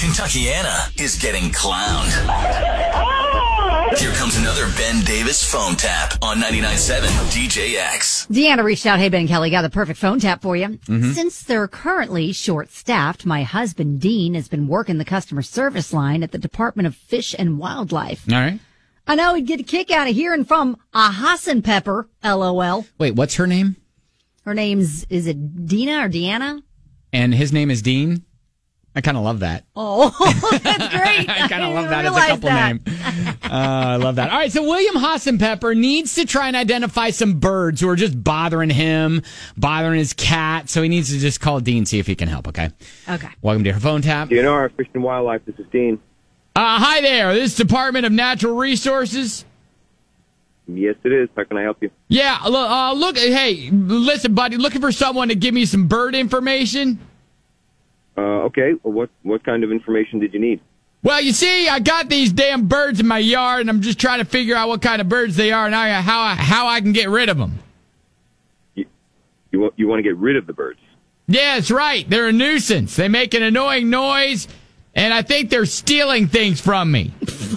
Kentuckiana is getting clowned. Here comes another Ben Davis phone tap on 99.7 DJX. Deanna reached out. Hey, Ben and Kelly, got the perfect phone tap for you. Since they're currently short-staffed, my husband, Dean, has been working the customer service line at the Department of Fish and Wildlife. All right. I know he'd get a kick out of hearing from a Hassan Pepper, LOL. Wait, what's her name? Her name's, is it Dina or Deanna? And his name is Dean? I kind of love that. Oh, that's great. I kind of love that as a couple name. I love that. All right, so William Hassan Pepper needs to try and identify some birds who are just bothering him, bothering his cat. So he needs to just call Dean, see if he can help, okay? Okay. Welcome to your phone tap. DNR, Fish and Wildlife, this is Dean. Hi there. This is Department of Natural Resources. Yes, it is. How can I help you? Yeah, look, hey, listen, buddy, looking for someone to give me some bird information. Okay. Well, what kind of information did you need? Well, you see, I got these damn birds in my yard, and I'm just trying to figure out what kind of birds they are and how I can get rid of them. You want to get rid of the birds? Yeah, that's right. They're a nuisance. They make an annoying noise, and I think they're stealing things from me.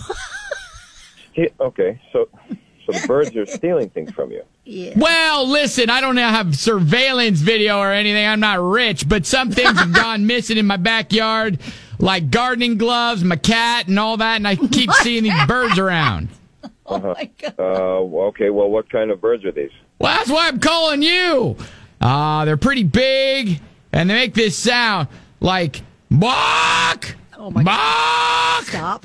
Okay, so the birds are stealing things from you. Yeah. Well, listen, I don't have surveillance video or anything. I'm not rich, but some things have gone missing in my backyard, like gardening gloves, my cat, and all that, and I keep seeing these birds around. Oh, my God. Okay, well, what kind of birds are these? Well, that's why I'm calling you. They're pretty big, and they make this sound like, bark! Oh, my bark! God. Stop.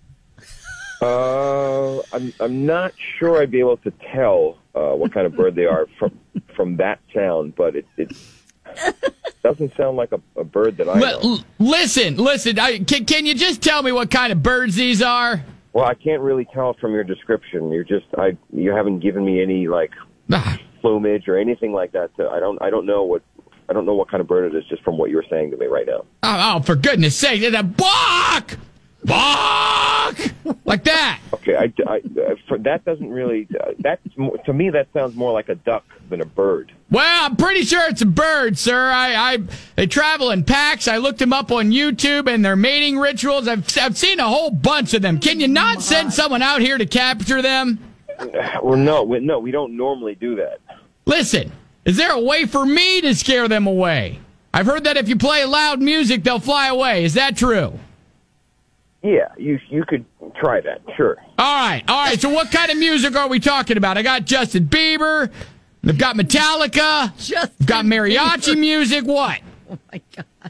I'm not sure I'd be able to tell what kind of bird they are from that sound, but it doesn't sound like a bird that I know. Listen. Can you just tell me what kind of birds these are? Well, I can't really tell from your description. You haven't given me any plumage or anything like that. I don't know what kind of bird it is just from what you're saying to me right now. Oh, for goodness sake! It's a bark, bark, like that. Okay, that doesn't really. To me, that sounds more like a duck than a bird. Well, I'm pretty sure it's a bird, sir. They travel in packs. I looked them up on YouTube and their mating rituals. I've seen a whole bunch of them. Can you not send someone out here to capture them? Well, no, we don't normally do that. Listen, is there a way for me to scare them away? I've heard that if you play loud music, they'll fly away. Is that true? Yeah, you could try that, sure. All right. So what kind of music are we talking about? I got Justin Bieber. I've got Metallica. I've got mariachi music. What? Oh, my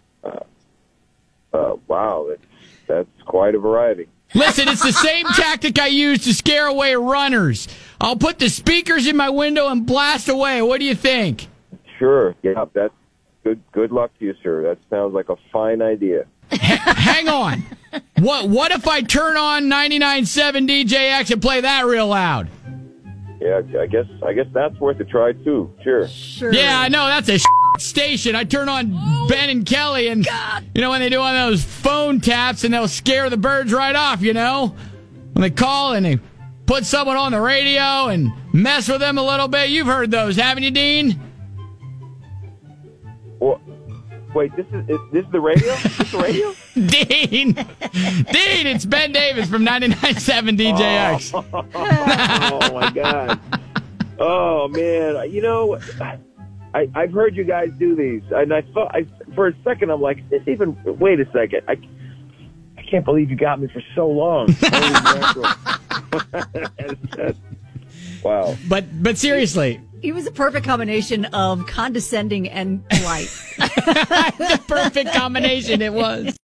God. Wow, that's quite a variety. Listen, it's the same tactic I use to scare away runners. I'll put the speakers in my window and blast away. What do you think? Sure. Yeah, that's good. Good luck to you, sir. That sounds like a fine idea. Hang on. What if I turn on 99.7 DJX and play that real loud? Yeah, I guess that's worth a try too. Sure. Yeah, I know that's a station. I turn on Ben and Kelly, and you know when they do one of those phone taps, and they'll scare the birds right off. You know when they call and they put someone on the radio and mess with them a little bit. You've heard those, haven't you, Dean? Well, wait, this is the radio? Is this the radio? Dean, it's Ben Davis from 99.7 DJX. Oh my God. Oh man, you know, I've heard you guys do these, and I thought for a second I'm like, wait a second, I can't believe you got me for so long. Wow. But seriously. He was a perfect combination of condescending and polite. The perfect combination it was.